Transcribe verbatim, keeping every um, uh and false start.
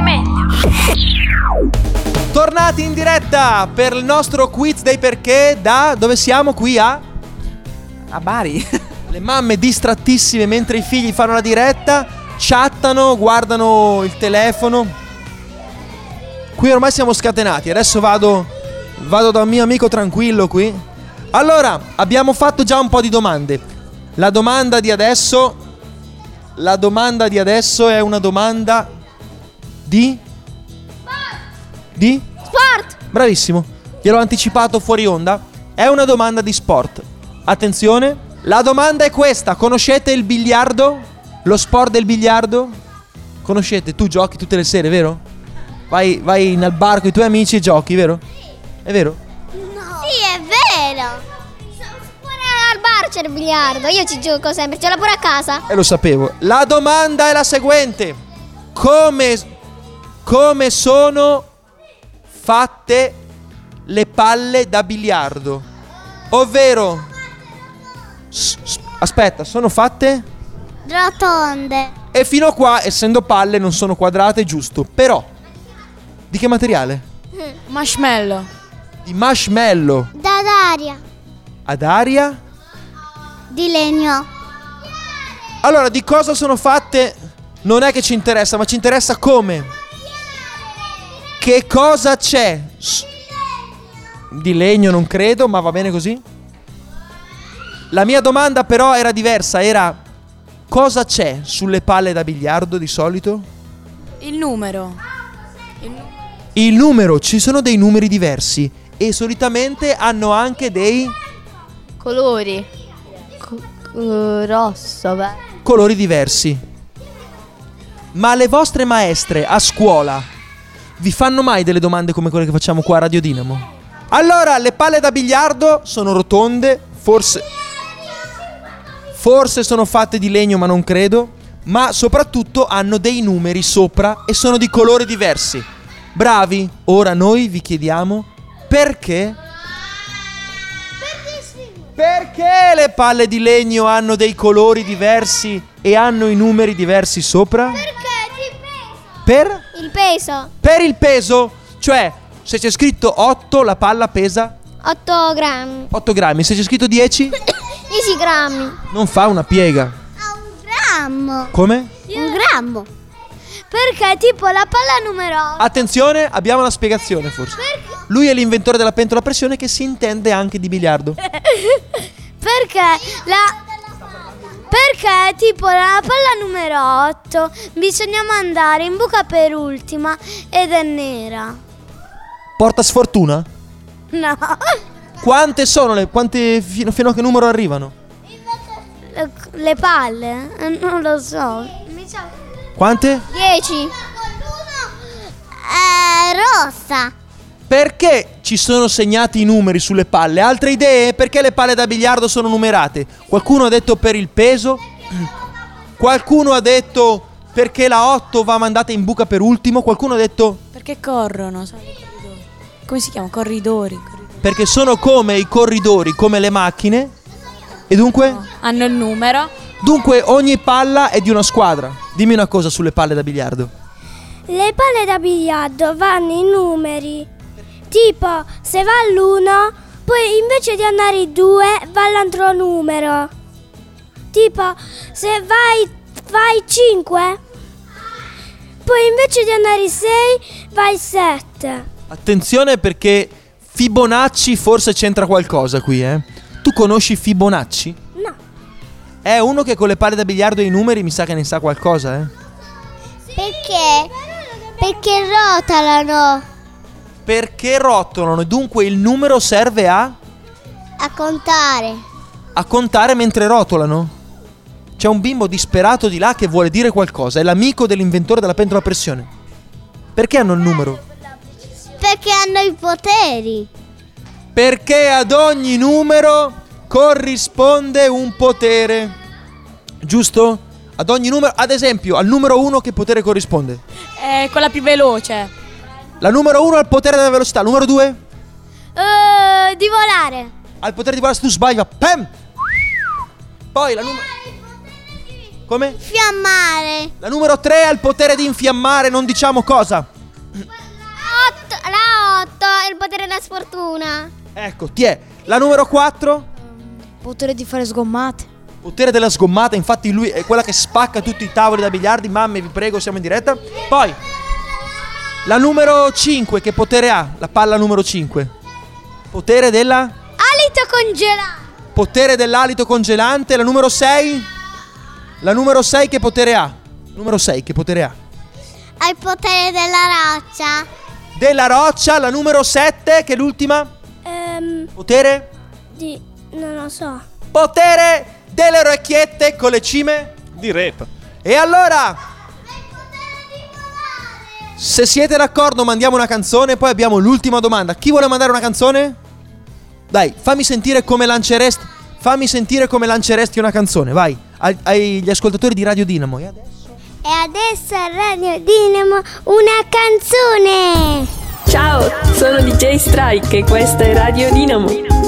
meglio. Tornati in diretta per il nostro quiz dei perché. Da dove siamo? Qui a A Bari. Le mamme distrattissime mentre i figli fanno la diretta, chattano, guardano il telefono. Qui ormai siamo scatenati. Adesso vado Vado da un mio amico tranquillo qui. Allora, abbiamo fatto già un po' di domande. La domanda di adesso La domanda di adesso è una domanda Di? Di? Sport! Bravissimo, gliel'ho anticipato fuori onda. È una domanda di sport. Attenzione, la domanda è questa. Conoscete il biliardo? Lo sport del biliardo? Conoscete? Tu giochi tutte le sere, vero? Vai, vai al bar con i tuoi amici e giochi, vero? È vero? No. Sì, è vero. Pure al bar c'è il biliardo. Io ci gioco sempre, ce l'ho pure a casa. E lo sapevo. La domanda è la seguente. Come Come sono fatte le palle da biliardo? Ovvero s- s- aspetta, sono fatte? Rotonde. E fino a qua, essendo palle, non sono quadrate, giusto. Però di che materiale? Marshmallow. Di marshmallow. Da d'aria. Ad aria? Di legno. Allora, di cosa sono fatte? Non è che ci interessa, ma ci interessa come. Che cosa c'è? S- Di legno non credo, ma va bene così. La mia domanda però era diversa, era: cosa c'è sulle palle da biliardo di solito? Il numero. Il nu- Il numero, ci sono dei numeri diversi e solitamente hanno anche dei Colori. Co- rosso, beh. colori diversi. Ma le vostre maestre a scuola vi fanno mai delle domande come quelle che facciamo qua a Radio Dinamo? Allora, le palle da biliardo sono rotonde, forse Forse sono fatte di legno, ma non credo. Ma soprattutto hanno dei numeri sopra e sono di colori diversi. Bravi? Ora noi vi chiediamo perché Perché le palle di legno hanno dei colori diversi e hanno i numeri diversi sopra? Perché ti pesa? Per? Il peso. Per il peso. Cioè, se c'è scritto otto, la palla pesa otto grammi. otto grammi. Se c'è scritto dieci, dieci grammi. non fa una piega. Ha un grammo. Come? Un grammo. Perché tipo la palla numero otto. Attenzione, abbiamo una spiegazione forse. Lui è l'inventore della pentola a pressione che si intende anche di biliardo. Perché la Perché tipo la palla numero otto bisogna mandare in buca per ultima ed è nera. Porta sfortuna? No. Quante sono le quante fino, fino a che numero arrivano? Le, le palle? Eh, Non lo so. Mi sa Quante? dieci. È rossa. Perché ci sono segnati i numeri sulle palle? Altre idee? Perché le palle da biliardo sono numerate? Qualcuno ha detto per il peso? Qualcuno ha detto perché la otto va mandata in buca per ultimo? Qualcuno ha detto Perché corrono, sai, i corridori. Come si chiama? Corridori. corridori. perché sono come i corridori, come le macchine. E dunque? No, hanno il numero. Dunque ogni palla è di una squadra. Dimmi una cosa sulle palle da biliardo. Le palle da biliardo vanno in numeri. Tipo, se va all'uno, poi invece di andare in due, va all'altro numero. Tipo, se vai, vai cinque, poi invece di andare in sei, vai sette. Attenzione perché Fibonacci forse c'entra qualcosa qui, eh. Tu conosci Fibonacci? No. È uno che con le palle da biliardo e i numeri mi sa che ne sa qualcosa, eh. Perché? Perché rotolano. Perché rotolano e dunque il numero serve a A contare. a contare mentre rotolano. C'è un bimbo disperato di là che vuole dire qualcosa. È l'amico dell'inventore della pentola a pressione. Perché hanno il numero? Perché hanno i poteri. Perché ad ogni numero corrisponde un potere. Giusto? Ad ogni numero, ad esempio, al numero uno che potere corrisponde? È quella più veloce. La numero uno al potere della velocità. Numero due? Uh, di volare. Al potere di volare, se tu sbagli va pam! Poi la numero Come? Fiammare. La numero tre ha il potere di infiammare, non diciamo cosa. otto, la otto è il potere della sfortuna. Ecco, ti è. La numero quattro? Potere di fare sgommate. Potere della sgommata, infatti lui è quella che spacca tutti i tavoli da biliardi. Mamme, vi prego, siamo in diretta. Poi, la numero cinque, che potere ha? La palla numero cinque. Potere della? Alito congelato. Potere dell'alito congelante. La numero sei? La numero sei che potere ha? Numero sei che potere ha? Ha il potere della roccia. Della roccia. La numero sette, che è l'ultima? Ehm, Potere? di... non lo so. Potere delle orecchiette con le cime Di rap. E allora, se siete d'accordo, mandiamo una canzone. Poi abbiamo l'ultima domanda. Chi vuole mandare una canzone? Dai, fammi sentire come lanceresti. Fammi sentire come lanceresti una canzone. Vai, ai, agli ascoltatori di Radio Dinamo. E adesso? E adesso a Radio Dinamo una canzone. Ciao, sono D J Strike e questa è Radio Dinamo.